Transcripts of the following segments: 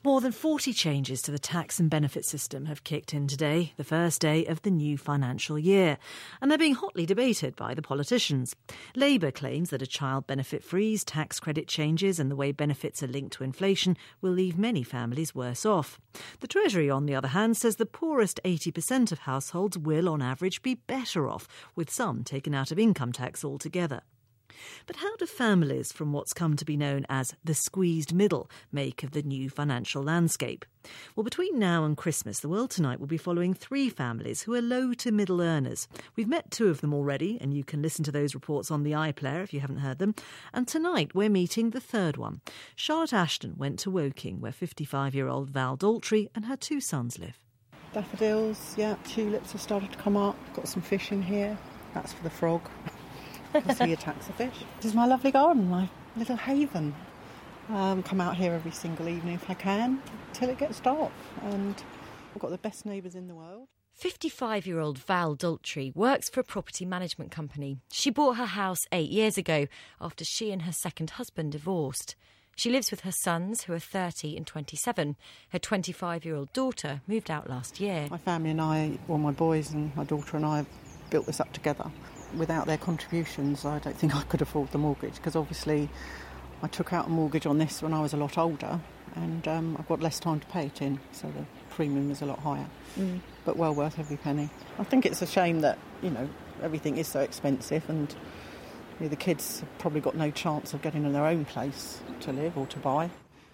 More than 40 changes to the tax and benefit system have kicked in today, the first day of the new financial year. And they're being hotly debated by the politicians. Labour claims that a child benefit freeze, tax credit changes and the way benefits are linked to inflation will leave many families worse off. The Treasury, on the other hand, says the poorest 80% of households will, on average, be better off, with some taken out of income tax altogether. But how do families from what's come to be known as the squeezed middle make of the new financial landscape? Well, between now and Christmas, The World Tonight will be following 3 families who are low to middle earners. We've met 2 of them already, and you can listen to those reports on the iPlayer if you haven't heard them. And tonight we're meeting the 3rd one. Charlotte Ashton went to Woking, where 55-year-old Val Daltrey and her 2 sons live. Daffodils, yeah, tulips have started to come up. Got some fish in here. That's for the frog. I see your taxa fish. This is my lovely garden, my little haven. Come out here every single evening if I can, till it gets dark. And I've got the best neighbours in the world. 55-year-old Val Daltrey works for a property management company. She bought her house 8 years ago after she and her second husband divorced. She lives with her sons, who are 30 and 27. Her 25-year-old daughter moved out last year. My family and I, well, my boys and my daughter and I have built this up together. Without their contributions, I don't think I could afford the mortgage, because obviously I took out a mortgage on this when I was a lot older, and I've got less time to pay it in, so the premium is a lot higher. But well worth every penny. I think it's a shame that, everything is so expensive, and the kids have probably got no chance of getting in their own place to live or to buy.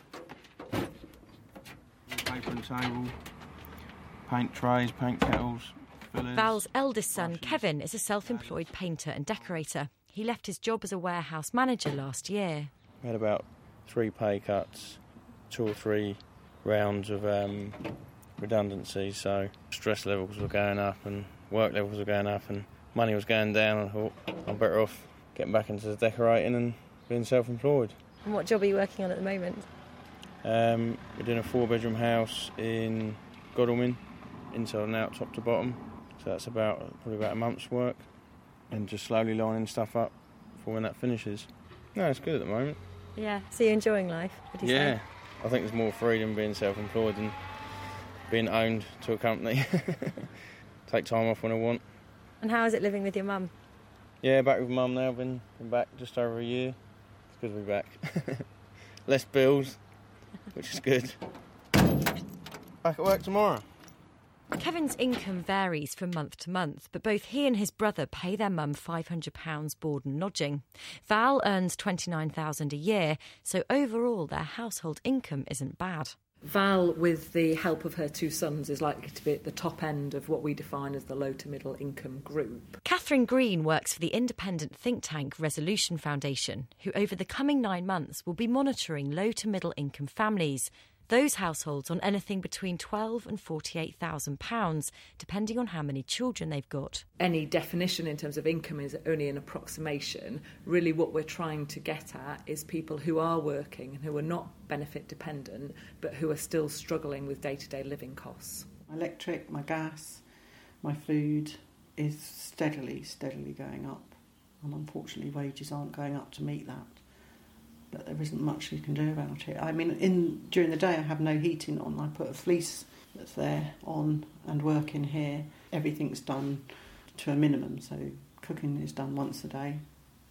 Paper and table, paint trays, paint kettles. Val's eldest son, Kevin, is a self-employed painter and decorator. He left his job as a warehouse manager last year. We had about 3 pay cuts, 2 or 3 rounds of redundancy, so stress levels were going up and work levels were going up and money was going down. I thought I'm better off getting back into the decorating and being self-employed. And what job are you working on at the moment? We're doing a 4-bedroom house in Godalming, inside and out, top to bottom. So that's probably about a month's work, and just slowly lining stuff up for when that finishes. No, it's good at the moment. Yeah, so you're enjoying life, would you say? Yeah, I think there's more freedom being self-employed than being owned to a company. Take time off when I want. And how is it living with your mum? Yeah, back with mum now. Been back just over a year. It's good to be back. Less bills, which is good. Back at work tomorrow. Kevin's income varies from month to month, but both he and his brother pay their mum £500 board and lodging. Val earns $29,000 a year, so overall their household income isn't bad. Val, with the help of her 2 sons, is likely to be at the top end of what we define as the low to middle income group. Catherine Green works for the independent think tank Resolution Foundation, who over the coming 9 months will be monitoring low to middle income families. Those households on anything between £12,000 and £48,000, depending on how many children they've got. Any definition in terms of income is only an approximation. Really what we're trying to get at is people who are working and who are not benefit dependent, but who are still struggling with day-to-day living costs. My electric, my gas, my food is steadily going up. And unfortunately wages aren't going up to meet that. But there isn't much you can do about it. I mean, during the day I have no heating on. I put a fleece that's there on and work in here. Everything's done to a minimum, so cooking is done once a day.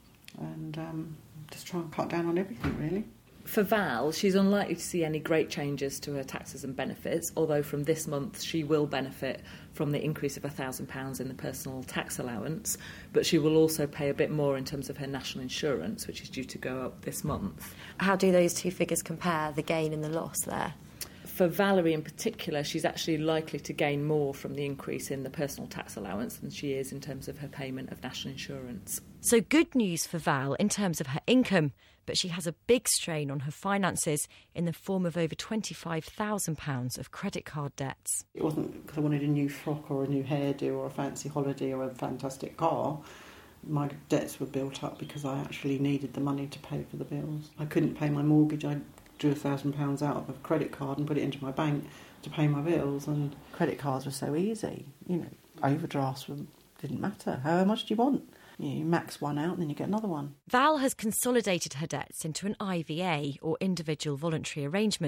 And just try and cut down on everything, really. For Val, she's unlikely to see any great changes to her taxes and benefits, although from this month she will benefit from the increase of £1,000 in the personal tax allowance, but she will also pay a bit more in terms of her national insurance, which is due to go up this month. How do those 2 figures compare, the gain and the loss there? For Valerie in particular, she's actually likely to gain more from the increase in the personal tax allowance than she is in terms of her payment of national insurance. So good news for Val in terms of her income, but she has a big strain on her finances in the form of over £25,000 of credit card debts. It wasn't because I wanted a new frock or a new hairdo or a fancy holiday or a fantastic car. My debts were built up because I actually needed the money to pay for the bills. I couldn't pay my mortgage. I drew £1,000 out of a credit card and put it into my bank to pay my bills, and credit cards were so easy. Overdrafts didn't matter. How much do you want? You max one out and then you get another one. Val has consolidated her debts into an IVA, or individual voluntary arrangement.